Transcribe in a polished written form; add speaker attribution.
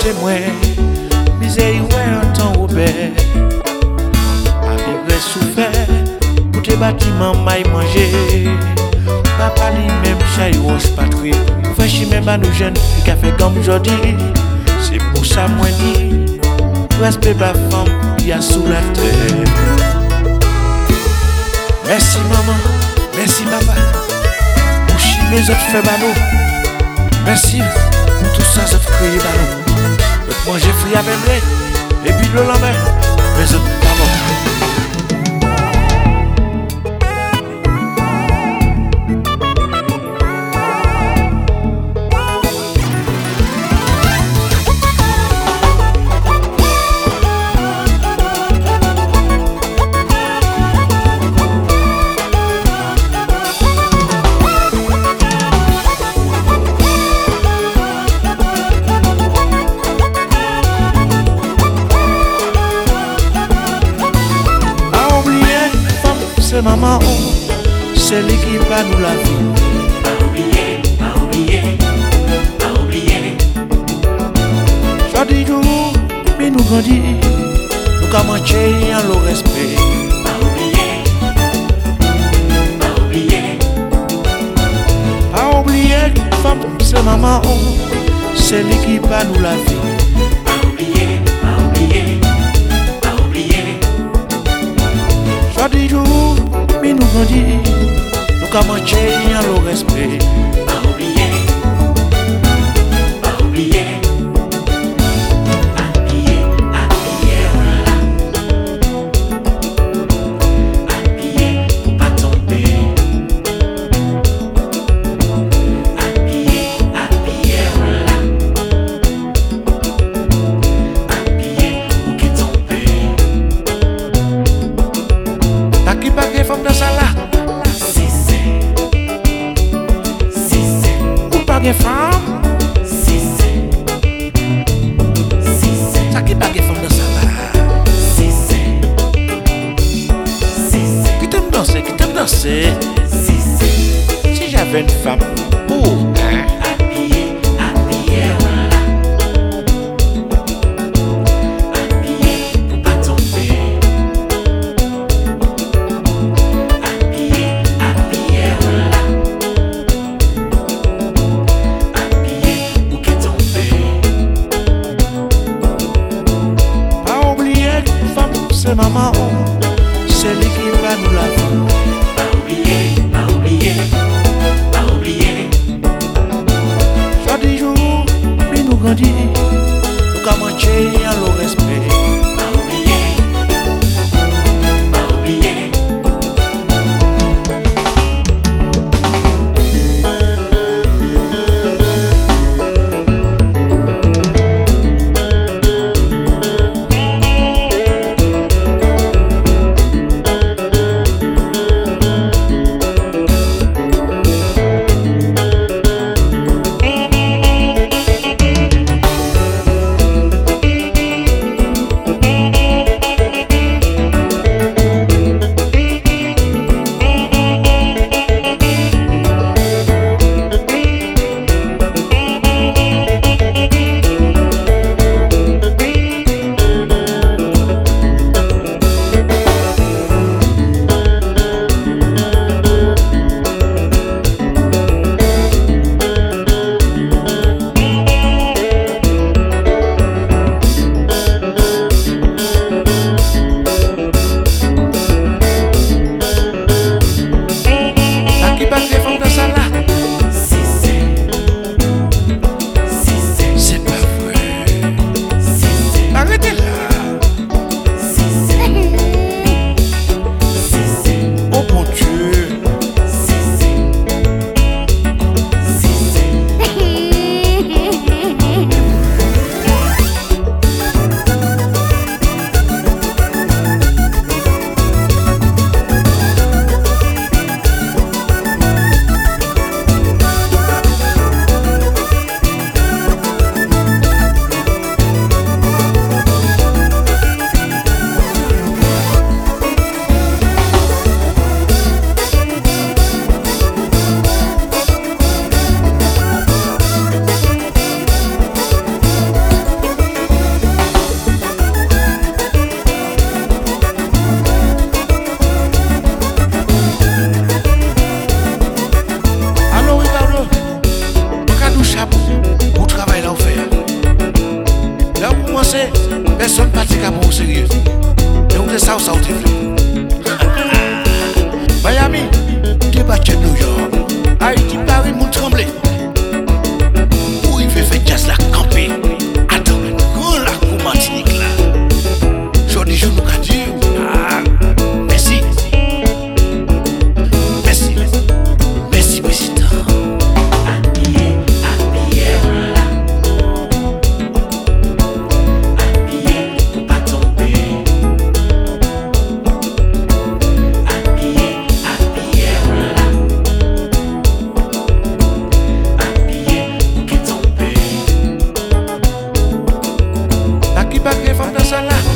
Speaker 1: c'est moi, misère ouais en temps Robert. Avec souffert, pour tes bâtiments maille manger. Papa lui-même chaïros patrie, pour faire chier même à nous jeunes, qui a fait comme aujourd'hui. C'est pour ça moi dit, respect ma femme, il y a sous la terre. Merci maman, merci papa, pour chier mes autres fait ballot. Merci pour tout ça, ça fait crier ballot. Moi j'ai fri avec moi, et puis le lendemain, mes autres pardon. C'est maman, c'est l'équipe à nous la vie.
Speaker 2: Pas oublier, pas oublier, pas oublier.
Speaker 1: Jodi nous, mais nous grandis, nous commençons en le respect.
Speaker 2: Pas oublier, pas oublier.
Speaker 1: Pas oublier, femme, c'est maman, c'est l'équipe à nous la vie.
Speaker 2: Pas oublier, pas oublier, pas oublier.
Speaker 1: Jodi nous, mais nous grandis, nous commençons en le respect.
Speaker 2: Pas oublier, pas oublier. Habiller, habiller, voilà. Habiller pour pas tomber. Habiller, habiller, voilà. Habiller pour qui tomber.
Speaker 1: T'as qui pas que femme dans ça là?
Speaker 2: Si c'est,
Speaker 1: Ou pas que femme?
Speaker 2: si c'est,
Speaker 1: T'as qui pas que femme dans ça là?
Speaker 2: si c'est,
Speaker 1: Qui t'aime danser, qui t'aime danser?
Speaker 2: si c'est.
Speaker 1: Si j'avais une femme, pour, hein?
Speaker 2: Habillé, habillé, voilà. Habillé pour pas tomber. Habillé, habillé, voilà. Habillé pour qui tomber.
Speaker 1: Pas oublier, femme, c'est maman, c'est l'équipe à nous la vie.
Speaker 2: Pas oublier, pas oublier, pas oublier.
Speaker 1: Jodi jour, mais nous grandis, nous commençons en le respect.
Speaker 2: Pas oublier, pas oublier.
Speaker 1: ça là